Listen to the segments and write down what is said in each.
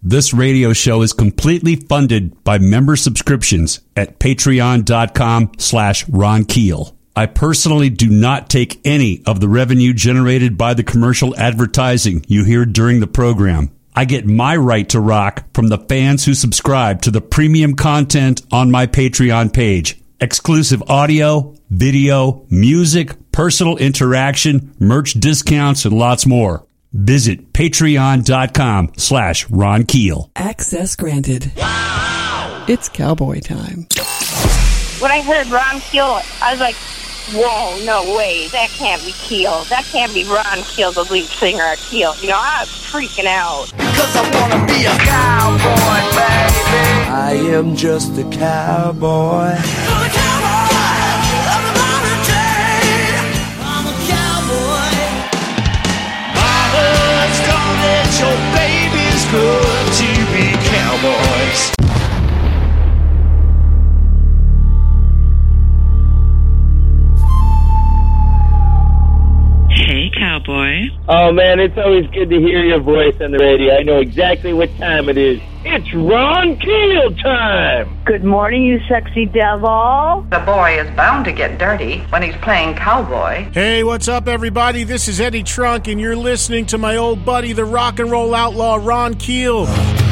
This radio show is completely funded by member subscriptions at patreon.com/Ron Keel. I personally do not take any of the revenue generated by the commercial advertising you hear during the program. I get my right to rock from the fans who subscribe to the premium content on my Patreon page. Exclusive audio, video, music, personal interaction, merch discounts, and lots more. Visit patreon.com/Ron Keel. Access granted. Wow! It's cowboy time. When I heard Ron Keel, I was like, whoa, no way. That can't be Keel. That can't be Ron Keel, the lead singer of Keel. You know, I was freaking out. Because I want to be a cowboy, baby. I am just a cowboy. I'm a cowboy. I'm a modern day. I'm a cowboy. Mama's told that your baby's good to be cowboys. Hey, cowboy. Oh, man, it's always good to hear your voice on the radio. I know exactly what time it is. It's Ron Keel time! Good morning, you sexy devil. The boy is bound to get dirty when he's playing cowboy. Hey, what's up, everybody? This is Eddie Trunk, and you're listening to my old buddy, the rock and roll outlaw, Ron Keel.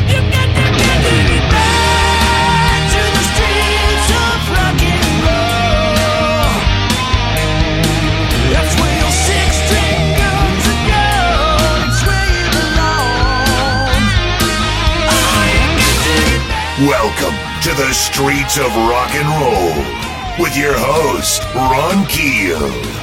Welcome to the streets of rock and roll with your host, Ron Keel.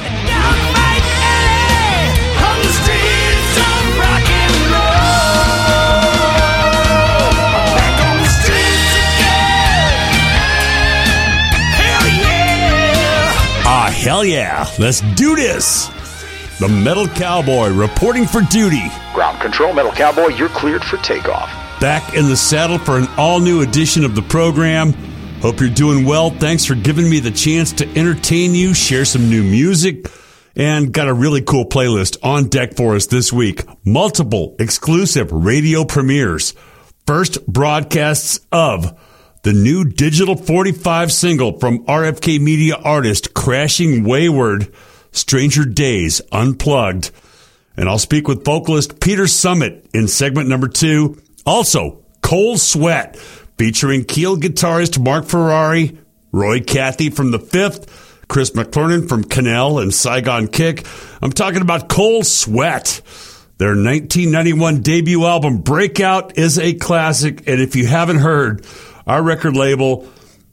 Hell yeah, let's do this. The Metal Cowboy reporting for duty. Ground control, Metal Cowboy, you're cleared for takeoff. Back in the saddle for an all-new edition of the program. Hope you're doing well. Thanks for giving me the chance to entertain you, share some new music, and got a really cool playlist on deck for us this week. Multiple exclusive radio premieres. First broadcasts of the new Digital 45 single from RFK Media artist Crashing Wayward, Stranger Days Unplugged. And I'll speak with vocalist Peter Summit in segment number 2. Also, Cold Sweat, featuring Keel guitarist Mark Ferrari, Roy Cathy from The Fifth, Chris McClernand from Canal and Saigon Kick. I'm talking about Cold Sweat. Their 1991 debut album, Breakout, is a classic. And if you haven't heard, our record label,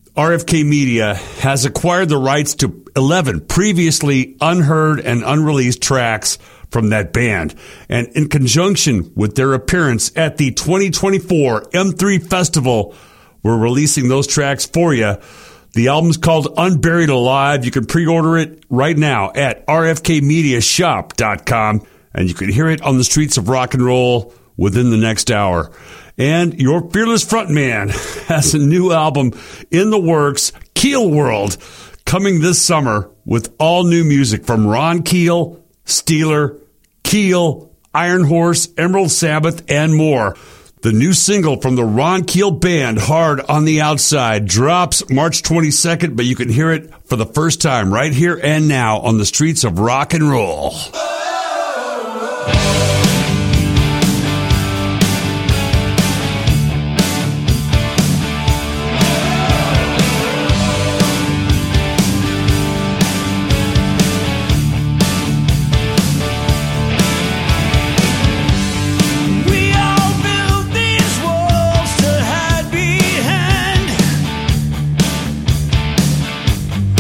RFK Media, has acquired the rights to 11 previously unheard and unreleased tracks from that band. And in conjunction with their appearance at the 2024 M3 Festival, we're releasing those tracks for you. The album's called Unburied Alive. You can pre-order it right now at rfkmediashop.com, and you can hear it on the streets of rock and roll within the next hour. And your fearless frontman has a new album in the works, Keel World, coming this summer with all new music from Ron Keel, Steeler, Keel, Iron Horse, Emerald Sabbath, and more. The new single from the Ron Keel Band, Hard on the Outside, drops March 22nd, but you can hear it for the first time right here and now on the streets of rock and roll.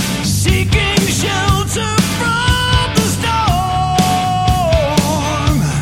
Seeking shelter from the storm.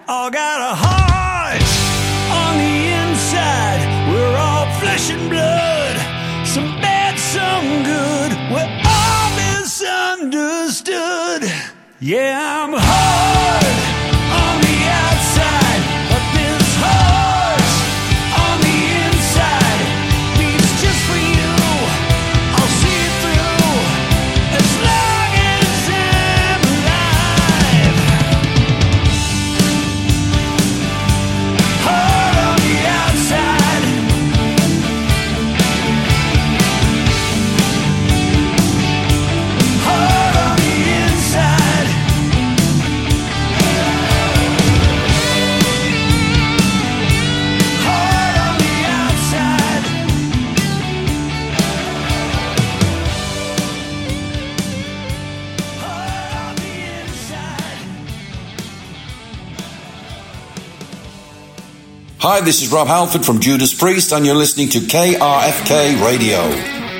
all got a heart on the inside. We're all flesh and blood, some bad, some good. We're all misunderstood. Yeah, I'm hard on the outside, but this heart on the inside beats just for you. I'll see it through as long as I'm alive. Heart on the outside, heart on the inside. Heart on the outside. Heart on the inside. Hi, this is Rob Halford from Judas Priest, and you're listening to KRFK Radio.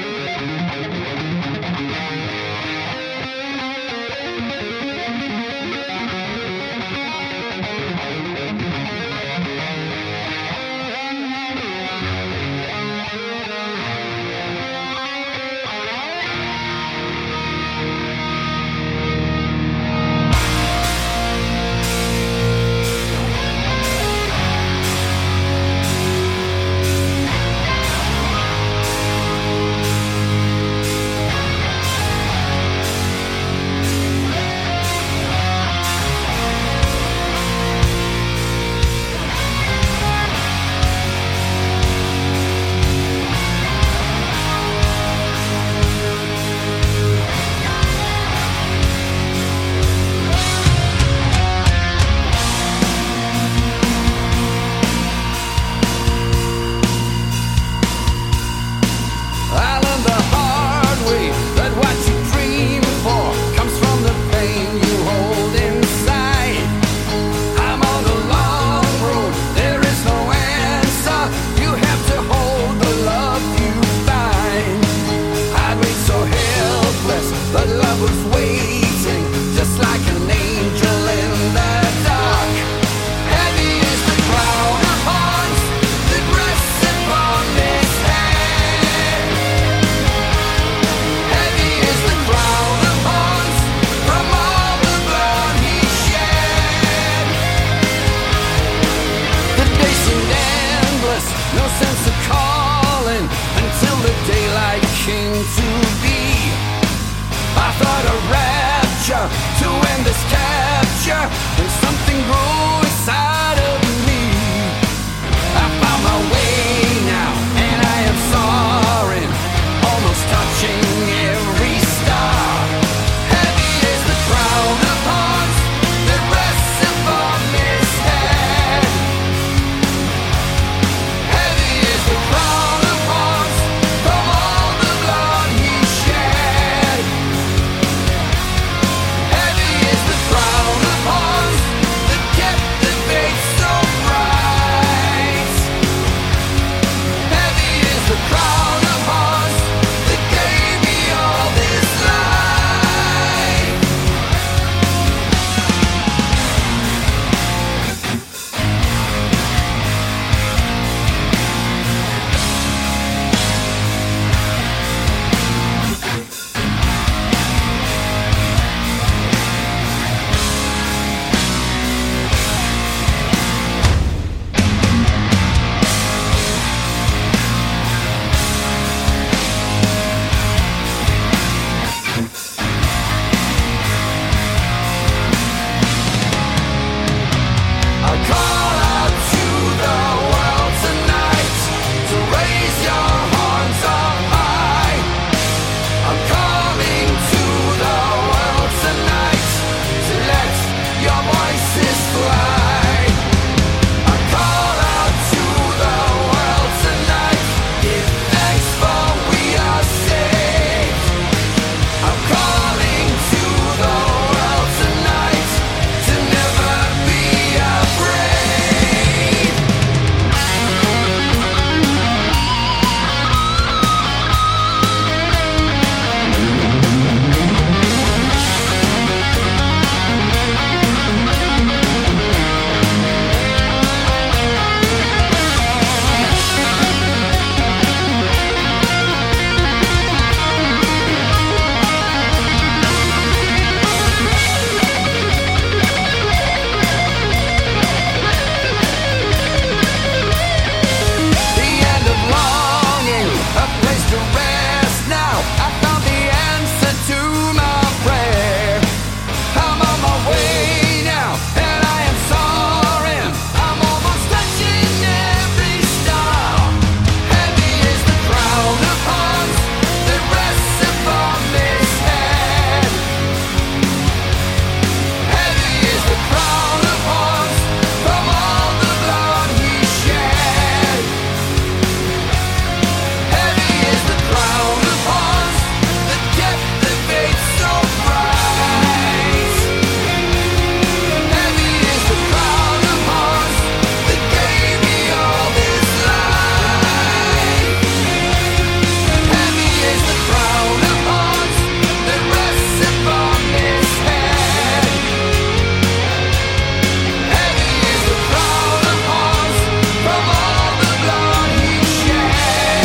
I learned the hard way that what you dream for comes from the pain you hold inside. I'm on the long road, there is no answer. You have to hold the love you find. I'd wait so helpless, but love was waiting, just like an angel in the dark. Heavy is the crown of thorns that rests upon his head. Heavy is the crown of thorns from all the blood he shed. The day seemed endless, no sense of calling, until the daylight came to be. I thought a rapture to end this capture, and something grew inside of me. I found my way now, and I am soaring, almost touching every star. Heavy is the crown of thorns that rests upon his head. Heavy is the crown of thorns from all the blood he shed. Heavy is the crown of thorns that kept the faith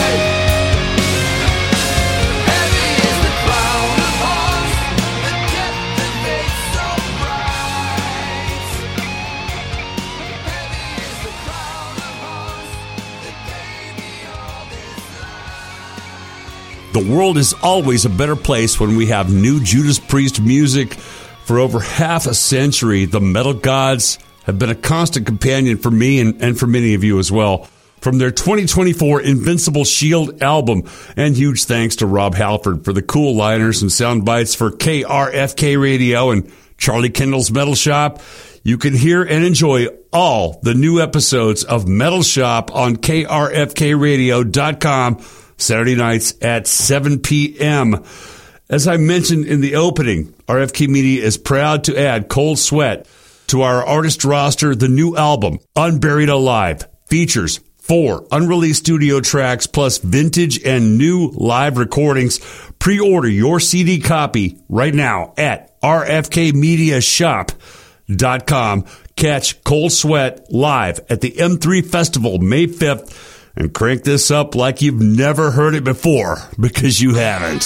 The world is always a better place when we have new Judas Priest music. For over half a century, the Metal Gods have been a constant companion for me and for many of you as well. From their 2024 Invincible Shield album, and huge thanks to Rob Halford for the cool liners and sound bites for KRFK Radio and Charlie Kendall's Metal Shop. You can hear and enjoy all the new episodes of Metal Shop on krfkradio.com Saturday nights at 7 p.m. As I mentioned in the opening, RFK Media is proud to add Cold Sweat to our artist roster. The new album, Unburied Alive, features 4 unreleased studio tracks plus vintage and new live recordings. Pre-order your CD copy right now at rfkmediashop.com. Catch Cold Sweat live at the M3 Festival May 5th and crank this up like you've never heard it before, because you haven't.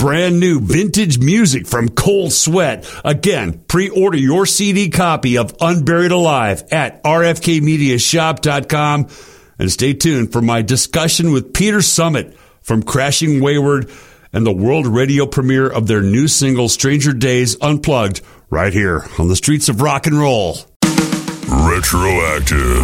brand new vintage music from Cold Sweat. Again, pre-order your CD copy of Unburied Alive at rfkmediashop.com. And stay tuned for my discussion with Peter Summit from Crashing Wayward and the world radio premiere of their new single, Stranger Days Unplugged, right here on the Streets of Rock and Roll. Retroactive.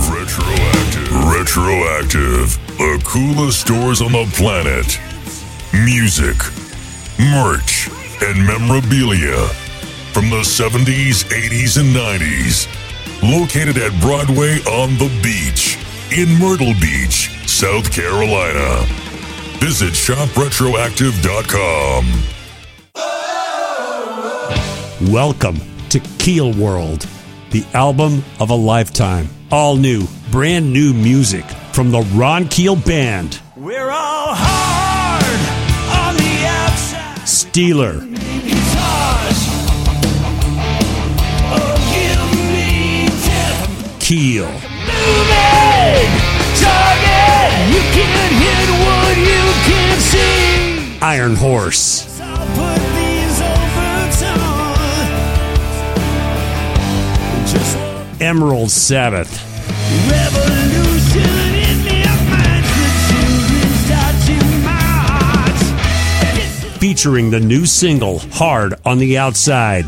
The coolest stores on the planet. Music, merch, and memorabilia from the 70s, 80s, and 90s. Located at Broadway on the Beach in Myrtle Beach, South Carolina. Visit shopretroactive.com. Welcome to Keel World, the album of a lifetime. All new, brand new music from the Ron Keel Band. We're all hard on the outside. Steeler. Keel. Moving target. You can't hit what you can't see. Iron Horse. I'll put these over Emerald Sabbath. Revolution in their minds. The children start to march. Featuring the new single, Hard on the Outside.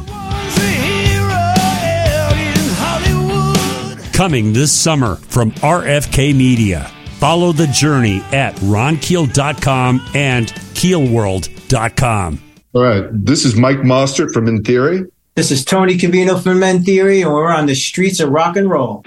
Coming this summer from RFK Media. Follow the journey at ronkeel.com and keelworld.com. All right, this is Mike Mostert from In Theory. This is Tony Cavino from In Theory, and we're on the streets of rock and roll.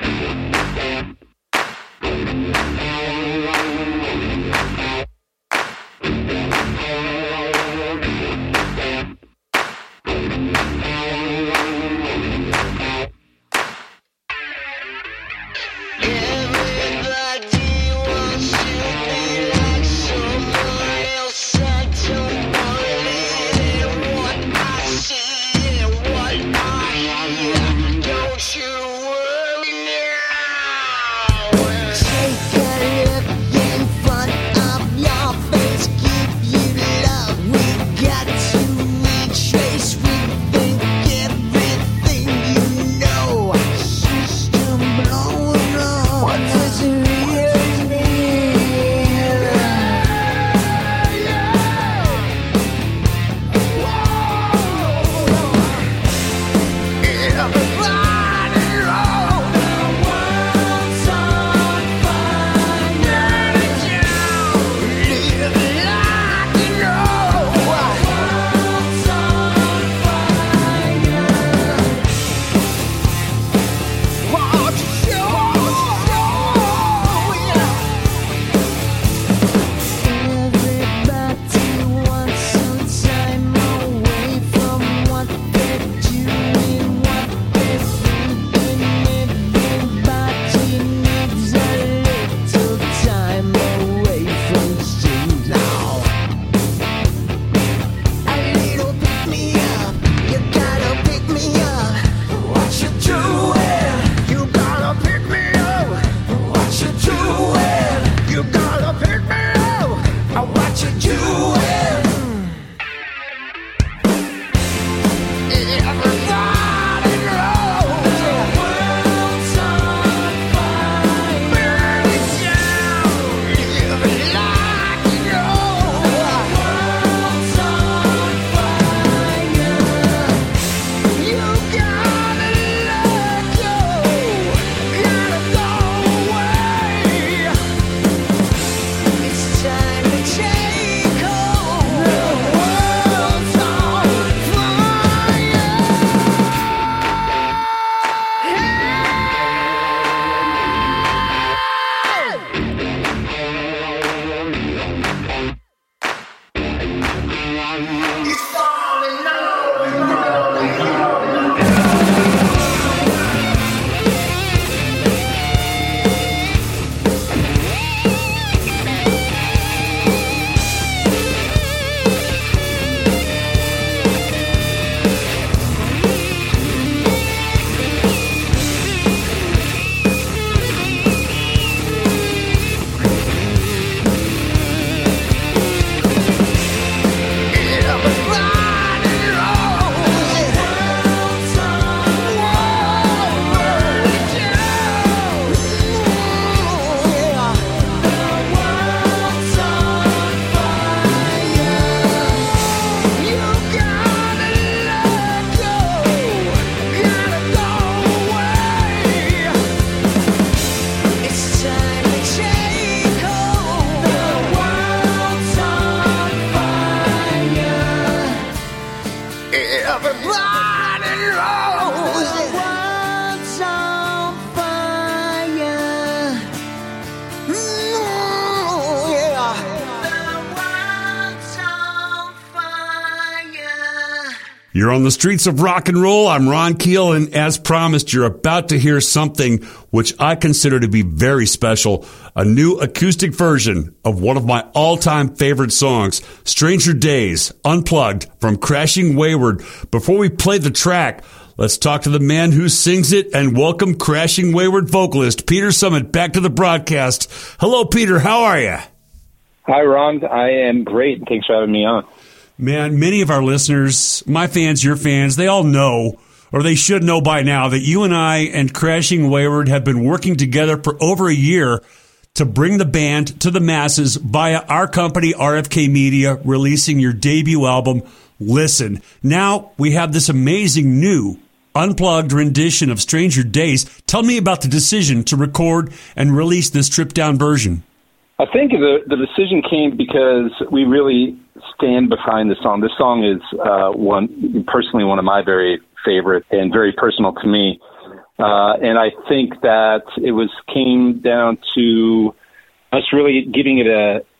You're on the streets of rock and roll. I'm Ron Keel, and as promised, you're about to hear something which I consider to be very special, a new acoustic version of one of my all-time favorite songs, Stranger Days, Unplugged from Crashing Wayward. Before we play the track, let's talk to the man who sings it and welcome Crashing Wayward vocalist Peter Summit back to the broadcast. Hello, Peter. How are you? Hi, Ron. I am great. Thanks for having me on. Man, many of our listeners, my fans, your fans, they all know, or they should know by now, that you and I and Crashing Wayward have been working together for over a year to bring the band to the masses via our company, RFK Media, releasing your debut album, Listen. Now we have this amazing new unplugged rendition of Stranger Days. Tell me about the decision to record and release this stripped-down version. I think the decision came because we really stand behind the song. This song is personally one of my very favorite and very personal to me. And I think that it came down to us really giving it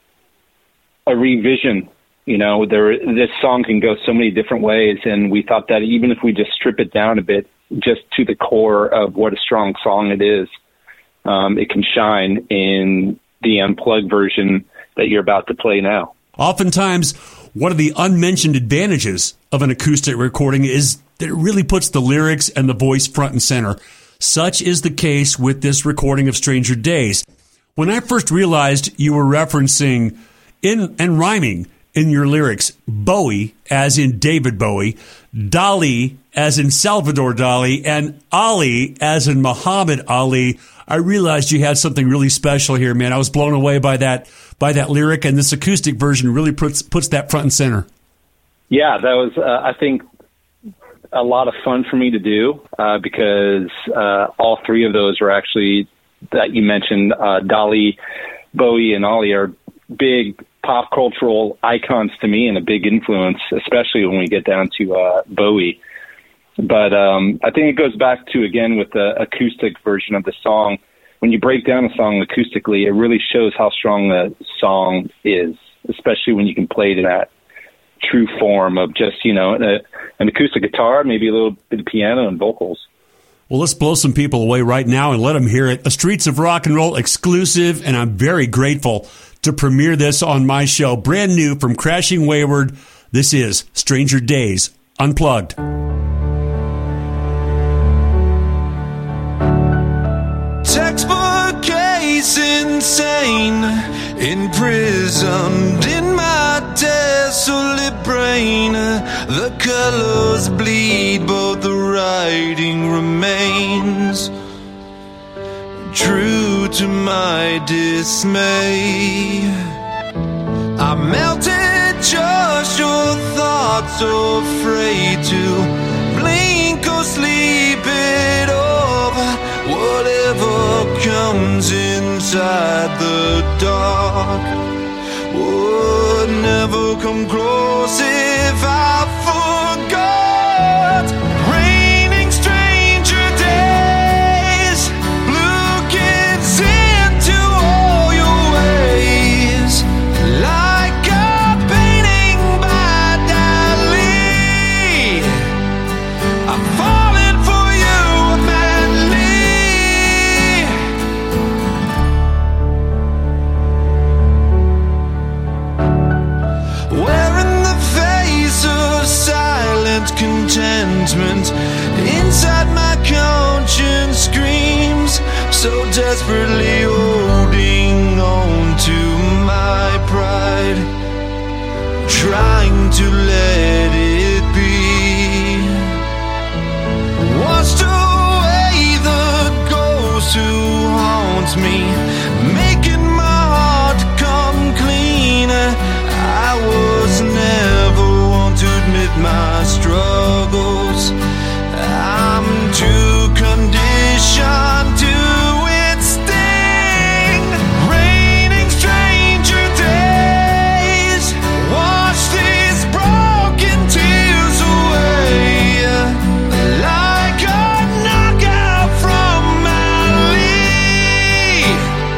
a revision. You know, this song can go so many different ways, and we thought that even if we just strip it down a bit, just to the core of what a strong song it is, it can shine in the unplugged version that you're about to play now. Oftentimes, one of the unmentioned advantages of an acoustic recording is that it really puts the lyrics and the voice front and center. Such is the case with this recording of Stranger Days. When I first realized you were referencing and rhyming in your lyrics, Bowie, as in David Bowie, Dali, as in Salvador Dali, and Ali, as in Muhammad Ali, I realized you had something really special here, man. I was blown away by that lyric, and this acoustic version really puts that front and center. Yeah, that was, I think, a lot of fun for me to do because all three of those were actually, that you mentioned, Dali, Bowie, and Ali are big pop cultural icons to me and a big influence, especially when we get down to Bowie. But I think it goes back to, again, with the acoustic version of the song. When you break down a song acoustically, it really shows how strong the song is, especially when you can play it in that true form of just, you know, an acoustic guitar, maybe a little bit of piano and vocals. Well, let's blow some people away right now and let them hear it. A Streets of Rock and Roll exclusive, and I'm very grateful to premiere this on my show. Brand new from Crashing Wayward, this is Stranger Days, Unplugged. Textbook case, insane, imprisoned in my desolate brain. The colors bleed, but the writing remains true to my dismay. I melted, just your thoughts, afraid to blink or sleep it over. Whatever comes inside the dark would never come close if I forgot. Raining stranger days, blue kids into all your ways, like a painting by Dali. I'm falling for you, madly. Wearing the face of silent contentment, inside my conscience screams, so desperately holding on to my pride, trying to let it be. Washed away the ghost who haunts me, making my heart come clean. I was never one to admit my struggles. I'm too conditioned to its sting. Raining stranger days, wash these broken tears away, like a knockout from Ali.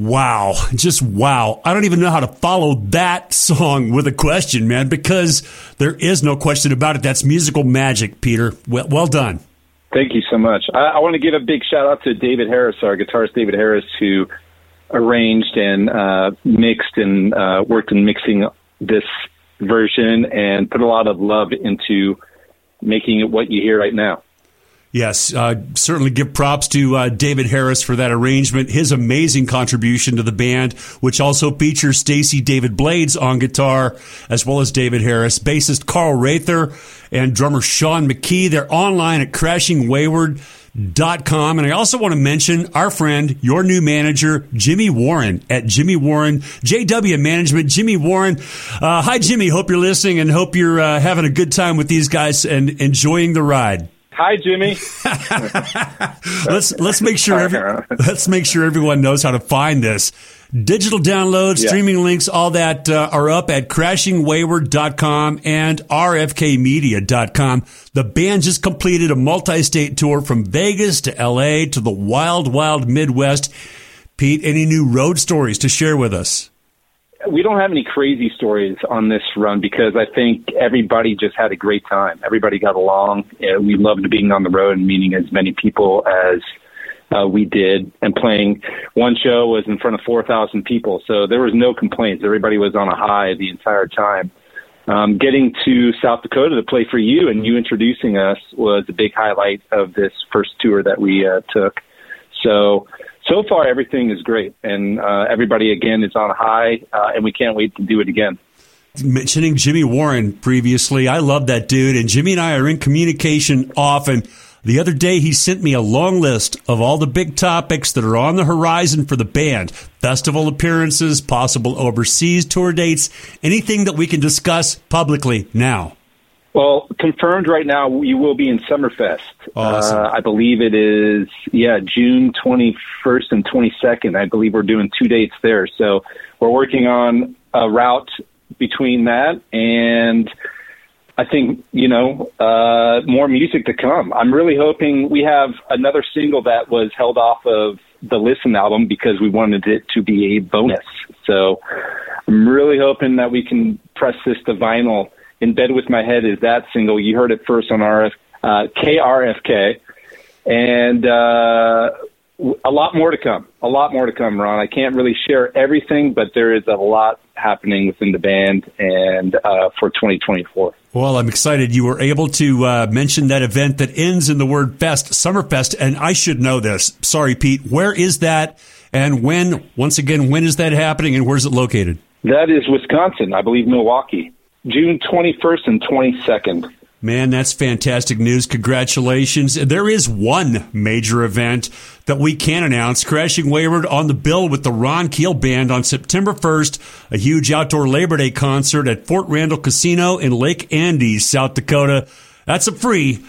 Wow. Just wow. I don't even know how to follow that song with a question, man, because there is no question about it. That's musical magic, Peter. Well done. Thank you so much. I want to give a big shout out to David Harris, our guitarist David Harris, who arranged and mixed and worked in mixing this version and put a lot of love into making it what you hear right now. Yes, certainly give props to David Harris for that arrangement, his amazing contribution to the band, which also features Stacey David Blades on guitar, as well as David Harris, bassist Carl Rather, and drummer Sean McKee. They're online at crashingwayward.com. And I also want to mention our friend, your new manager, Jimmy Warren at Jimmy Warren, JW Management, Jimmy Warren. Hi, Jimmy. Hope you're listening and hope you're having a good time with these guys and enjoying the ride. Hi, Jimmy. Let's make sure everyone knows how to find this. Digital downloads, streaming links, all that are up at crashingwayward.com and rfkmedia.com. The band just completed a multi-state tour from Vegas to L.A. to the wild, wild Midwest. Pete, any new road stories to share with us? We don't have any crazy stories on this run because I think everybody just had a great time. Everybody got along. We loved being on the road and meeting as many people as we did. And playing one show was in front of 4,000 people. So there was no complaints. Everybody was on a high the entire time. Getting to South Dakota to play for you and you introducing us was a big highlight of this first tour that we took. So far, everything is great, and everybody, again, is on a high, and we can't wait to do it again. Mentioning Jimmy Warren previously, I love that dude, and Jimmy and I are in communication often. The other day, he sent me a long list of all the big topics that are on the horizon for the band. Festival appearances, possible overseas tour dates, anything that we can discuss publicly now. Well, confirmed right now, you will be in Summerfest. Awesome. I believe it is, June 21st and 22nd. I believe we're doing 2 dates there. So we're working on a route between that, and I think, more music to come. I'm really hoping we have another single that was held off of the Listen album because we wanted it to be a bonus. So I'm really hoping that we can press this to vinyl. In Bed With My Head is that single. You heard it first on KRFK. And a lot more to come. A lot more to come, Ron. I can't really share everything, but there is a lot happening within the band and for 2024. Well, I'm excited you were able to mention that event that ends in the word fest, Summerfest, and I should know this. Sorry, Pete. Where is that? And when is that happening and where's it located? That is Wisconsin, I believe Milwaukee. June 21st and 22nd. Man, that's fantastic news. Congratulations. There is one major event that we can announce. Crashing Wayward on the bill with the Ron Keel Band on September 1st, a huge outdoor Labor Day concert at Fort Randall Casino in Lake Andes, South Dakota. That's a free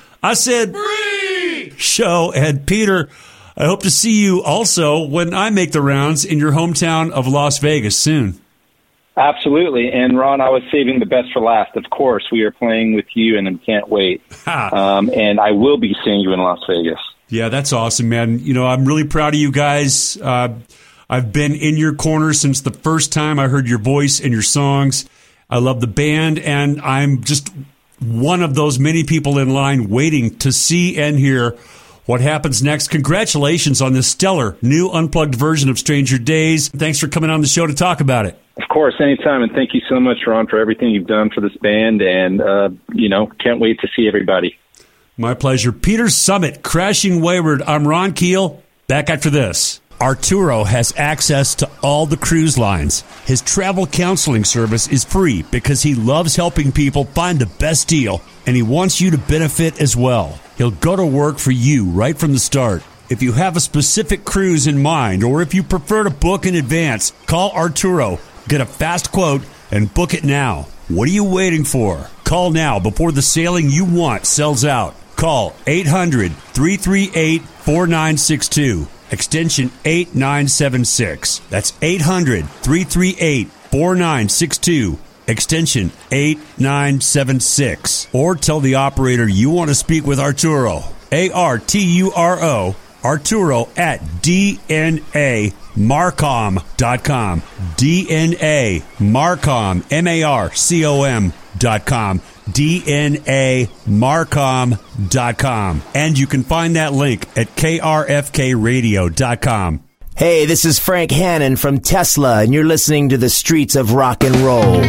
show. And Peter, I hope to see you also when I make the rounds in your hometown of Las Vegas soon. Absolutely. And, Ron, I was saving the best for last. Of course, we are playing with you, and I can't wait. And I will be seeing you in Las Vegas. Yeah, that's awesome, man. I'm really proud of you guys. I've been in your corner since the first time I heard your voice and your songs. I love the band, and I'm just one of those many people in line waiting to see and hear what happens next. Congratulations on this stellar new unplugged version of Stranger Days. Thanks for coming on the show to talk about it. Of course, anytime, and thank you so much, Ron, for everything you've done for this band, and, can't wait to see everybody. My pleasure. Peter Summit, Crashing Wayward. I'm Ron Keel. Back after this. Arturo has access to all the cruise lines. His travel counseling service is free because he loves helping people find the best deal, and he wants you to benefit as well. He'll go to work for you right from the start. If you have a specific cruise in mind, or if you prefer to book in advance, call Arturo. Get a fast quote and book it now. What are you waiting for? Call now before the sailing you want sells out. Call 800-338-4962, extension 8976. That's 800-338-4962, extension 8976. Or tell the operator you want to speak with Arturo, Arturo, Arturo at DNAMarcom.com. DNAMarcom, MARCOM.com. DNAMarcom.com. And you can find that link at krfkradio.com. Hey, this is Frank Hannon from Tesla, and you're listening to the Streets of Rock and Roll.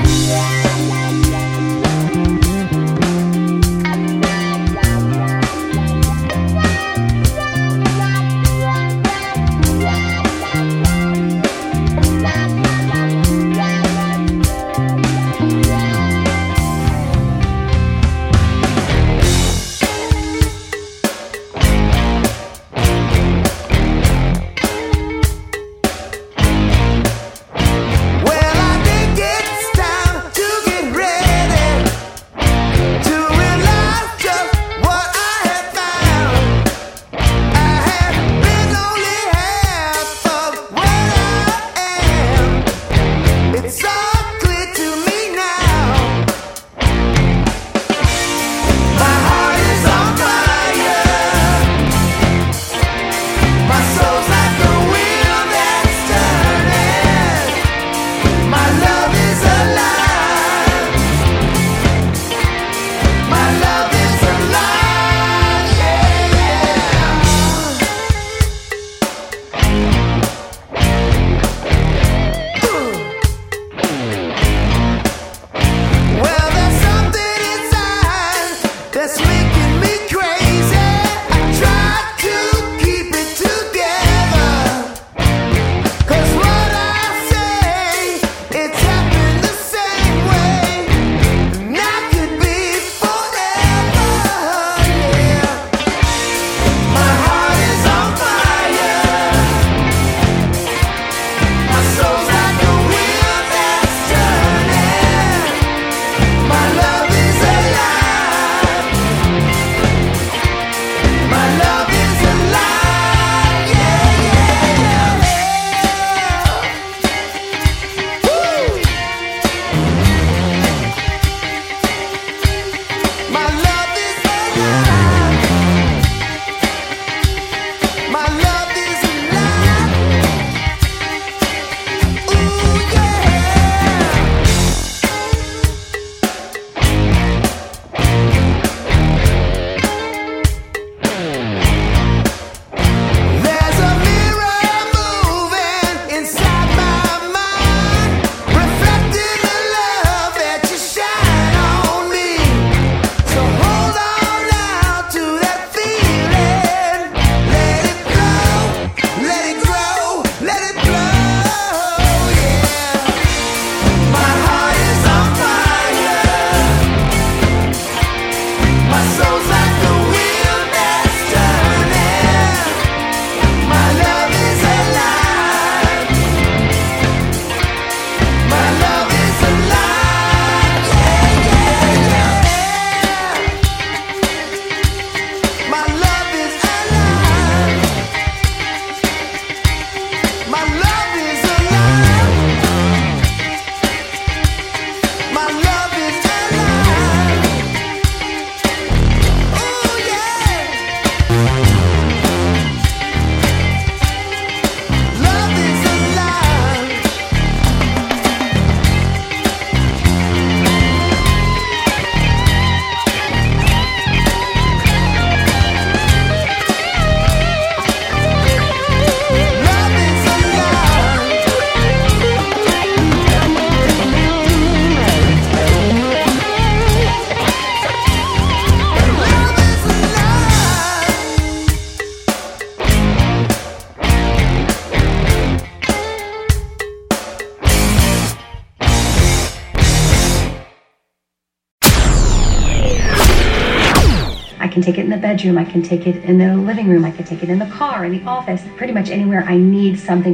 can take it in the bedroom, I can take it in the living room, I can take it in the car, in the office, pretty much anywhere I need something.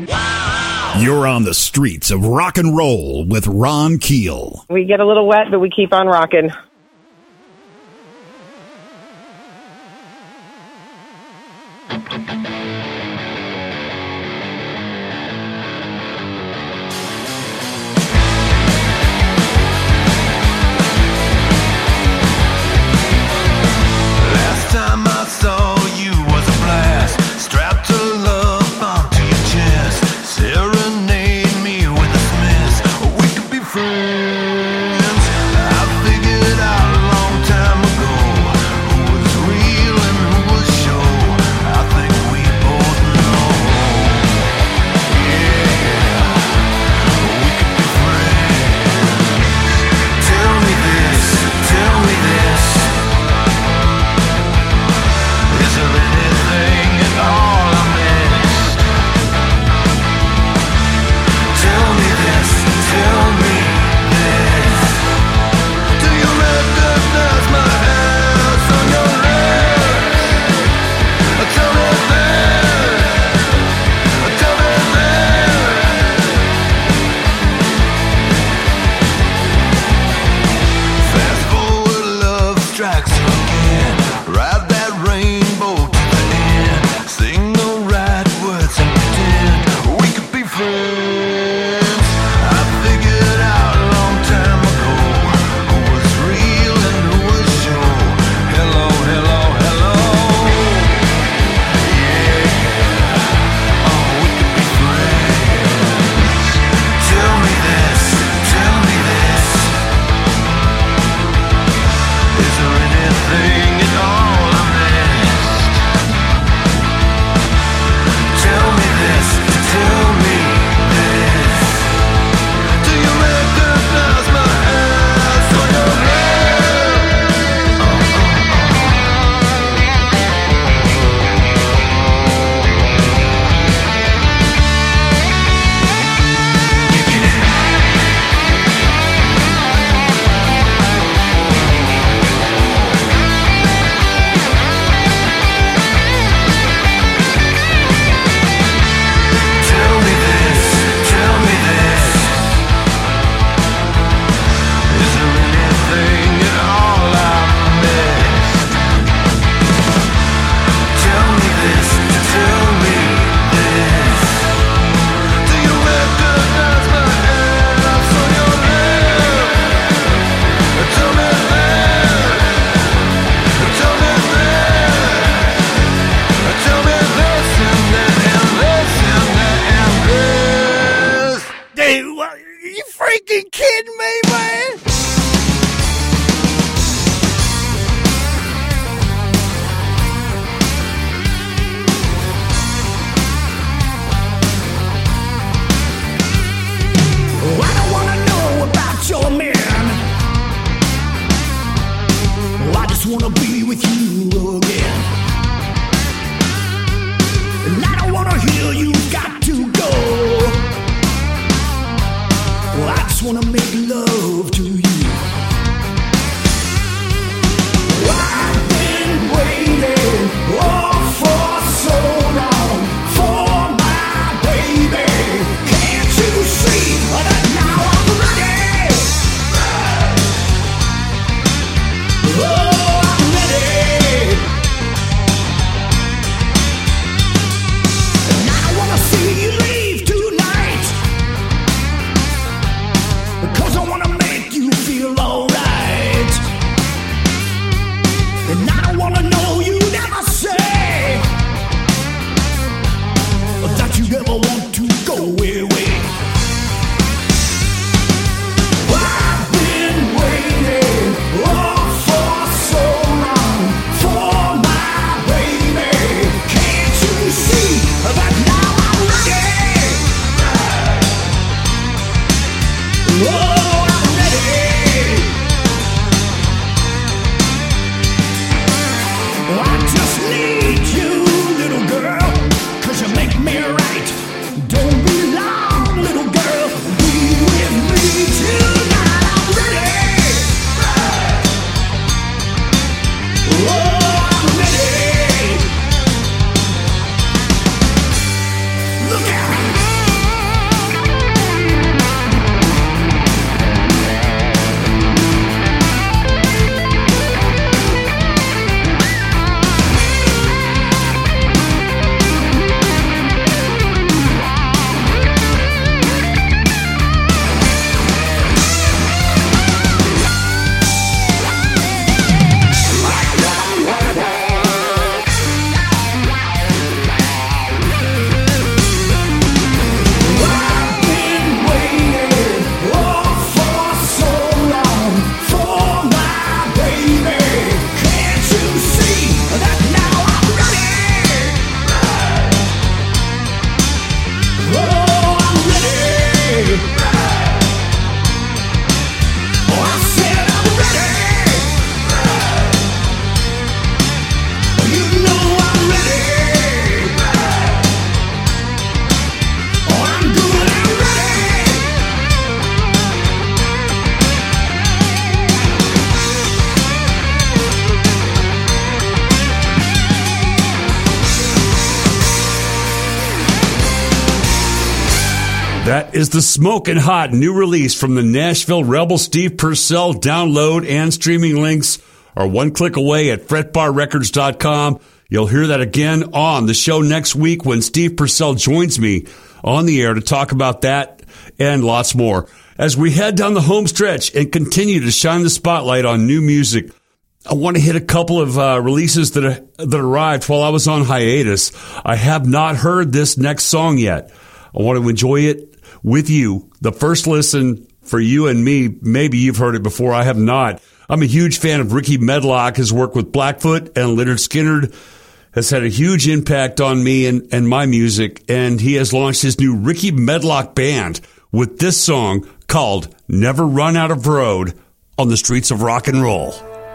You're on the streets of rock and roll with Ron Keel. We get a little wet, but we keep on rocking. Last time I saw you was a blast. Strapped That is the smoking hot new release from the Nashville Rebel, Steve Purcell. Download and streaming links are one click away at fretbarrecords.com. You'll hear that again on the show next week when Steve Purcell joins me on the air to talk about that and lots more. As we head down the home stretch and continue to shine the spotlight on new music, I want to hit a couple of releases that arrived while I was on hiatus. I have not heard this next song yet. I want to enjoy it with you. The first listen for you and me, maybe you've heard it before. I have not. I'm a huge fan of Ricky Medlock. His work with Blackfoot and Lynyrd Skynyrd has had a huge impact on me and my music, and he has launched his new Ricky Medlock Band with this song called Never Run Out of Road on the Streets of Rock and Roll.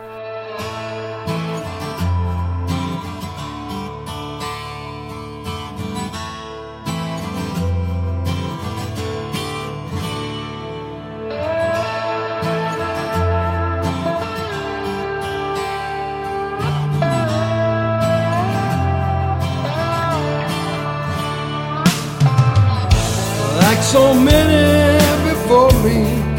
So many before me,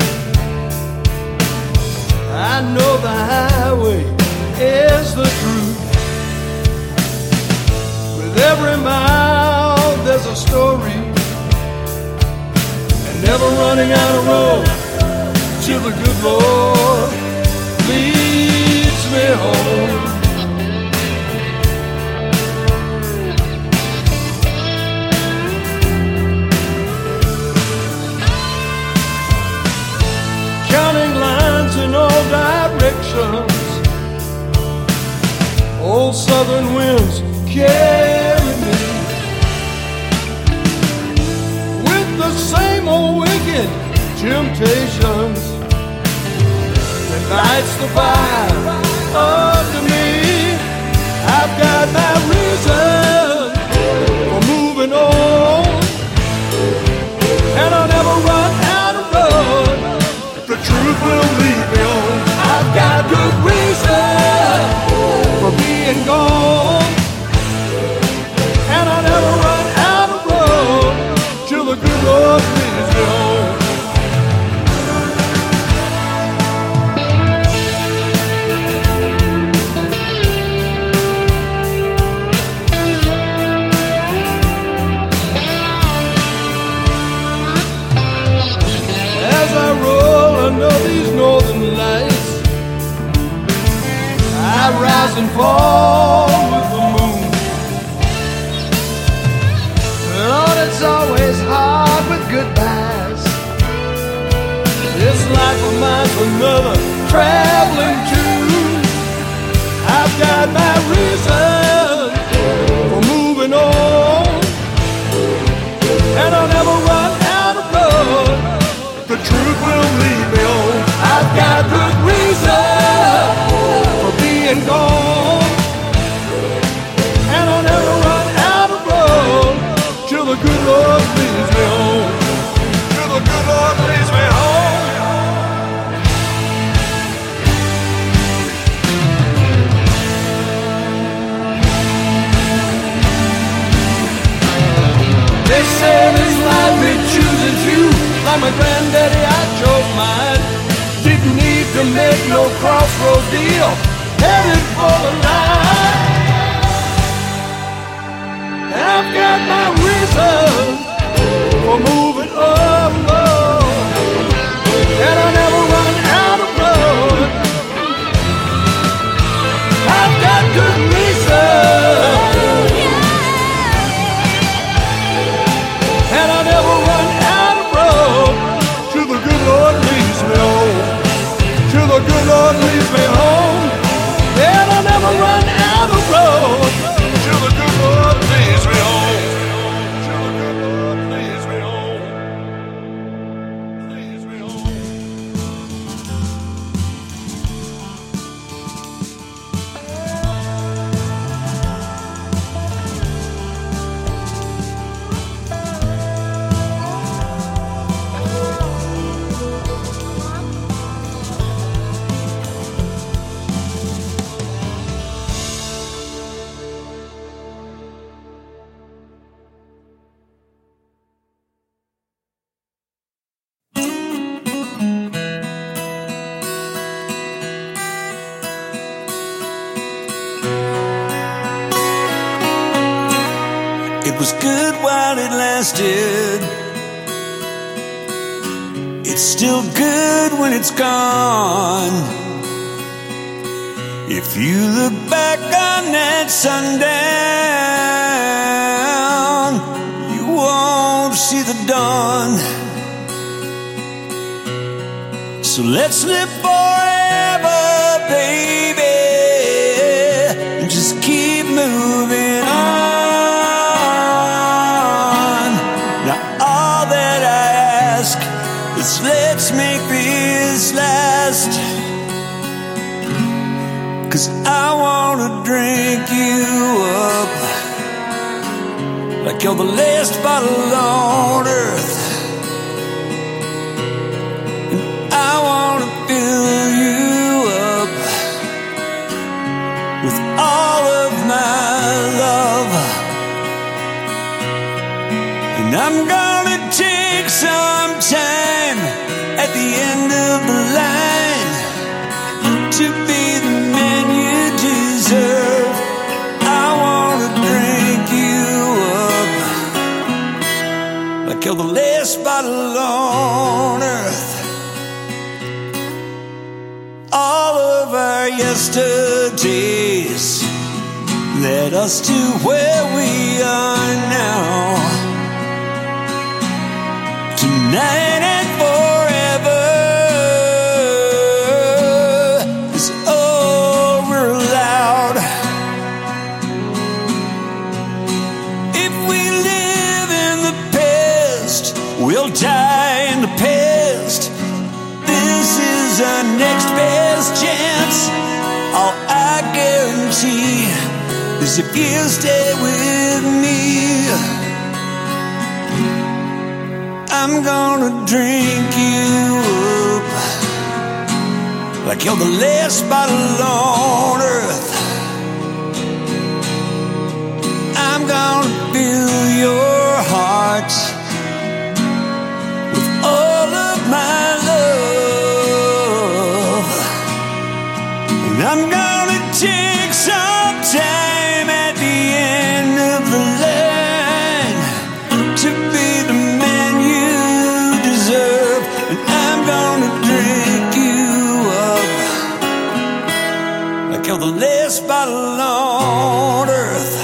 I know the highway is the truth. With every mile there's a story, and never running out of road till the good Lord leads me home. Counting lines in all directions, old southern winds carry me, with the same old wicked temptations that lights the fire under me. I've got my reason for moving on, and I'll never run out of road. The truth will lead me on. I've got good reason for being gone, and I'll never run out of road till the good Lord leads me home. As I roll under these northern lights, I rise and fall with the moon. Lord, it's always hard with goodbyes. This life of mine's another traveling tune. I've got my reason for moving on, and I'll never run out of road. The truth will lead me on. I've got good reason for being gone, and I'll never run out of road till the good Lord leads me home. Till the good Lord leads me home. They say this life it chooses you. Like my granddaddy, I chose mine. Didn't need to make no crossroads deal. Headed for the line. I've got my reason for moving up, and I'll never run out of road. I've got good reason, and I'll never run out of road till the good Lord leads me home. Till the good Lord leads me home, and I'll never run out of road till the good Lord leads me home. Till the good Lord leads me home. Leads me home. was good while it lasted. It's still good when it's gone. If you look back on that sundown, you won't see the dawn. So let's live forever, baby, and just keep moving on. Now all that I ask is let's make this last, 'cause I wanna drink you up like you're the last bottle on earth. I wanna fill you up with all of my love, and I'm gonna take some time at the end of the line to be the man you deserve. I wanna drink you up like you're the last bottle on earth. All of our yesterdays led us to where we are now. Tonight and forever is all we're allowed. If we live in the past, we'll die in the past. This is our next best chance. All I guarantee is if you stay with me, I'm gonna drink you up like you're the last bottle on earth. I'm gonna fill your heart with all of my love, and I'm gonna take some time at the end of the line to be the man you deserve, and I'm gonna drink you up like you're the last bottle on earth.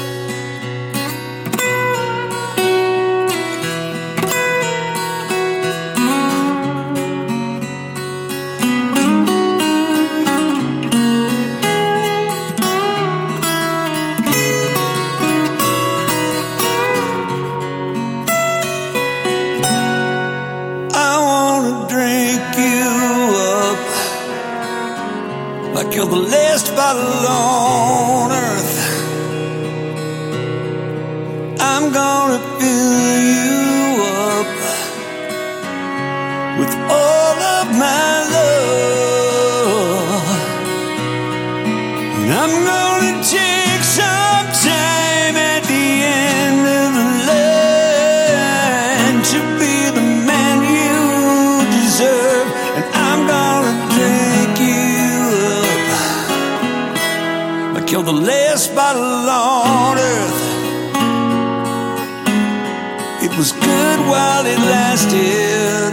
You're the last bottle on earth. I'm gonna fill you up with all of my love, and I'm gonna take some time at the end of the line to be the man you deserve, and I'm gonna drink you like you're the last bottle on earth. It was good while it lasted.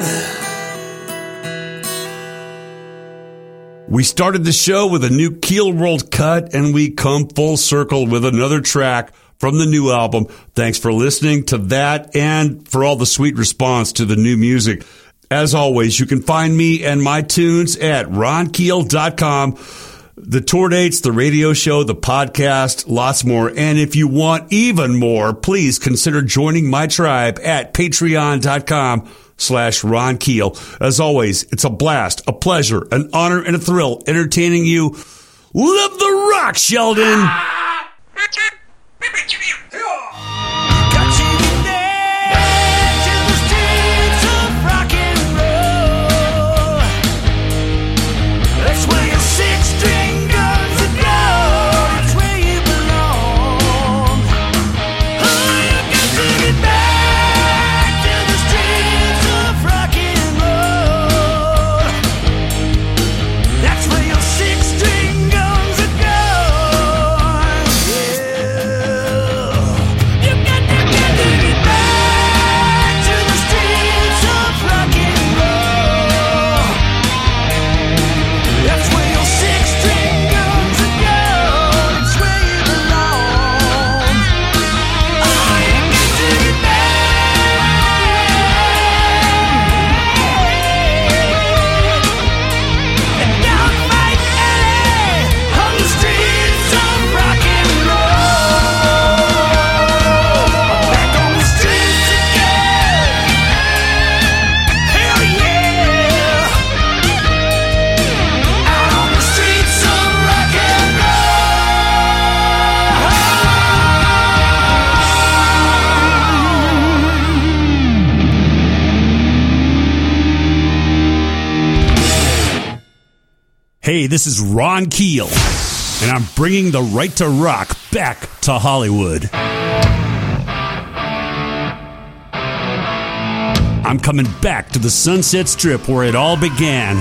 We started the show with a new Keel World cut, and we come full circle with another track from the new album. Thanks for listening to that and for all the sweet response to the new music. As always, you can find me and my tunes at ronkeel.com. The tour dates, the radio show, the podcast, lots more. And if you want even more, please consider joining my tribe at patreon.com/Ron Keel. As always, it's a blast, a pleasure, an honor, and a thrill entertaining you. Live the rock, Sheldon! Yeah. Hey, this is Ron Keel, and I'm bringing the right to rock back to Hollywood. I'm coming back to the Sunset Strip where it all began.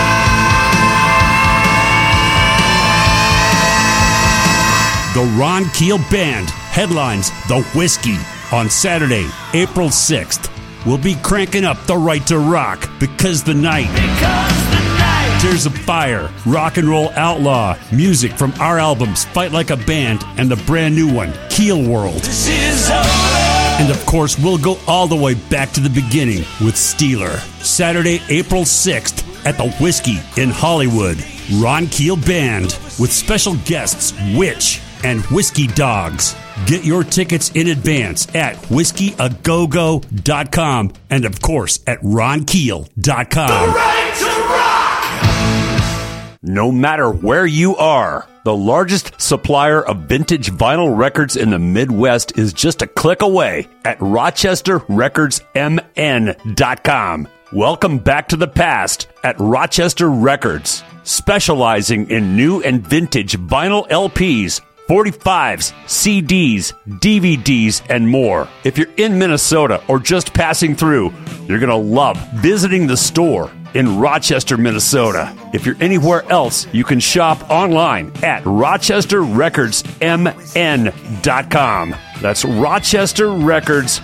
The Ron Keel Band headlines The Whiskey on Saturday, April 6th. We'll be cranking up the right to rock because the night. Tears of Fire, Rock and Roll Outlaw, music from our albums Fight Like a Band and the brand new one, Keel World. And of course, we'll go all the way back to the beginning with Steeler. Saturday, April 6th at the Whiskey in Hollywood. Ron Keel Band with special guests Witch and Whiskey Dogs. Get your tickets in advance at whiskyagogo.com and of course at ronkeel.com. The right to rock! No matter where you are, the largest supplier of vintage vinyl records in the Midwest is just a click away at RochesterRecordsMN.com. Welcome back to the past at Rochester Records, specializing in new and vintage vinyl LPs, 45s, CDs, DVDs, and more. If you're in Minnesota or just passing through, you're going to love visiting the store in Rochester, Minnesota. If you're anywhere else, you can shop online at RochesterRecordsMN.com. That's Rochester Records,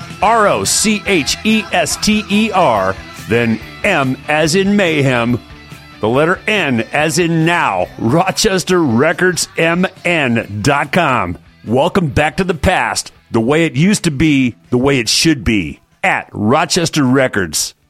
RoChester, then M as in mayhem, the letter N as in now, RochesterRecordsMN.com. Welcome back to the past, the way it used to be, the way it should be, at Rochester Records.